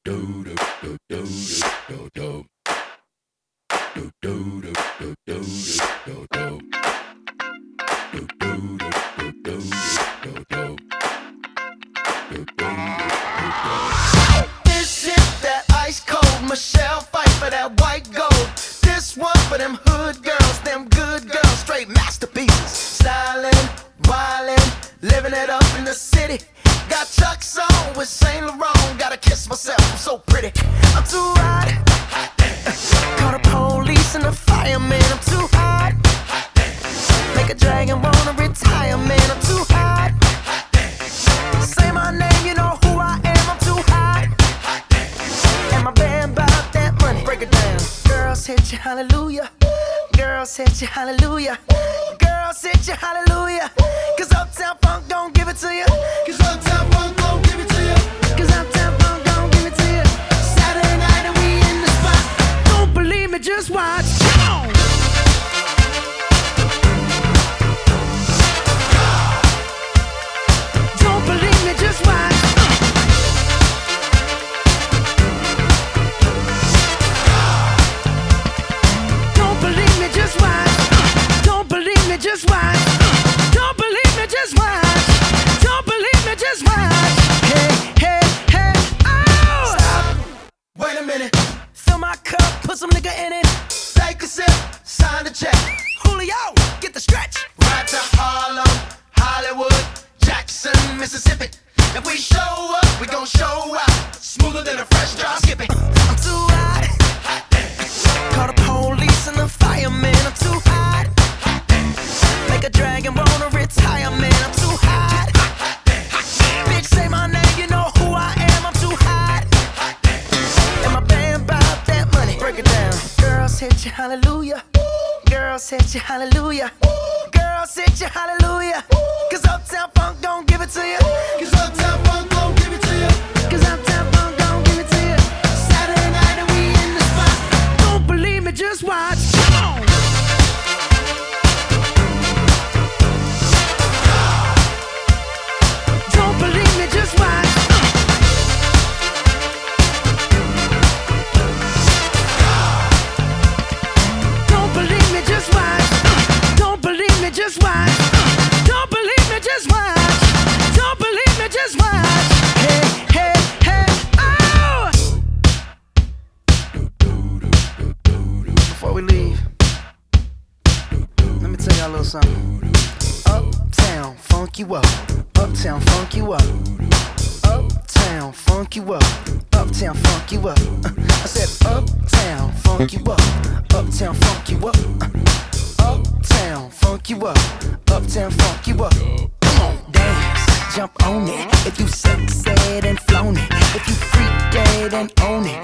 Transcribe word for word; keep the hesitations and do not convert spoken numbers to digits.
This is that ice cold Michelle fight for that white gold. This one for them hood girls, them good girls, straight masterpieces. Stylin', wildin', living it up in the city. Got Chuck's on with Saint Laurent. Gotta kiss myself, I'm so pretty. I'm too hot. Call the police and the fireman. I'm too hot. Make a dragon wanna retire, man. I'm too hot. Say my name, you know who I am. I'm too hot. And my band bout that money. Break it down. Girls hit you, hallelujah. Girls hit you, hallelujah. Girls hit you, hallelujah. Cause Uptown Funk don't give it to you. Cause Uptown Funk don't give it to you. Cause Uptown Funk don't give it to you. Saturday night and we in the spot. Don't believe me, just watch. Come on. Don't believe me, just watch. Don't believe me, just watch. Don't believe me, just watch. Don't believe me, just watch. Don't believe me, just watch. Hey, hey, hey, oh! Stop. Wait a minute. Fill my cup, put some nigga in it. Take a sip, sign the check. Julio, get the stretch. Right to Harlem, Hollywood, Jackson, Mississippi. If we show up, we gon' show out. Smoother than a fresh drop. Skip it. I'm too hot. Call the police and the fireman. I'm too hot. Make a dragon wanna retire, man. I'm too hot. Bitch, say my name, you know who I am. I'm too hot. And my band bout that money. Break it down. Girls hit you, hallelujah. Girls hit you, hallelujah. Girls hit you, hallelujah. Cause Uptown Funk don't give it to you. Cause Uptown Funk don't give it to you. Cause Uptown Funk don't give it to you. Saturday night and we in the spot. Don't believe me, just watch. Come on. Don't believe me, just watch. Don't believe me, just watch. Don't believe me, just watch. Don't believe me, just watch. Don't believe me, just watch. Hey, hey, hey, oh! Before we leave, let me tell y'all a little something. Uptown, funk you up. Uptown, funk you up. Uptown, funk you up. Uptown, funk you up. Uh, I said uptown, funk you up. Uptown, funk you up. Uh, uptown, funk you up. Uptown, funk you up. Come on, dance, jump on it. If you succeed and flown it. If you freak dead and own it.